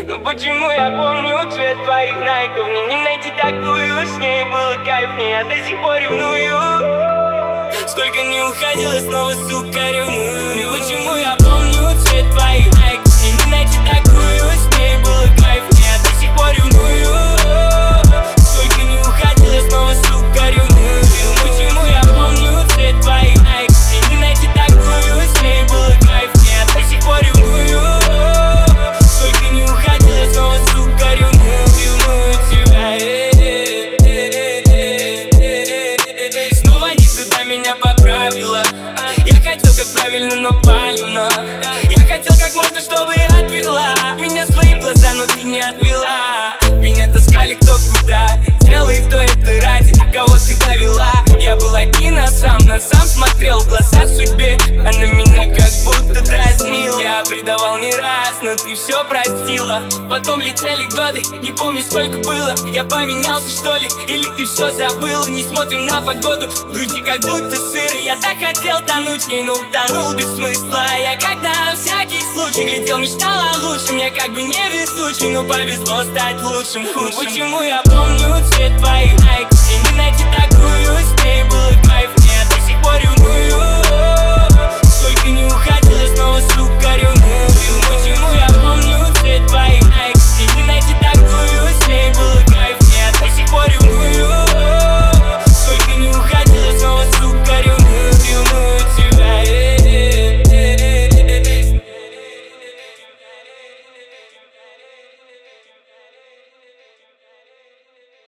Но почему я помню цвет твоих найков? Мне не найти такую, с ней было кайфнее, я до сих пор ревную. Сколько не уходила, снова, сука, ревную. Почему я помню цвет твоих найков? Мне не найти такую, с ней было кайфнее, я до сих пор ревную. Сколько не уходила, снова, сука, ревную. Почему я помню цвет твоих найков? Мне не найти такую, с ней было кайфнее, я до сих пор ревную. Сколько не уходила, снова, сука, ревную тебя. Снова не сюда меня поправила. Я хотел как правильно, но больно. Я хотел как можно, чтобы отвела меня свои глаза, но ты не отвела. Меня таскали кто куда, делай кто это ради, кого ты довела. Я был один, а сам смотрел в глаза судьбе. Она меня как будто дразнила. Я предавал не раз, но ты все простила. Потом летели годы, не помню сколько было. Я поменялся что ли, или ты все забыла? Не смотрим на погоду, в груди как будто сыр. Я так хотел тонуть в ней, но утонул без смысла. Я когда на всякий случай глядел, мечтал о лучшем. Я как бы не везучий, но повезло стать лучшим худшим. Почему я помню цвет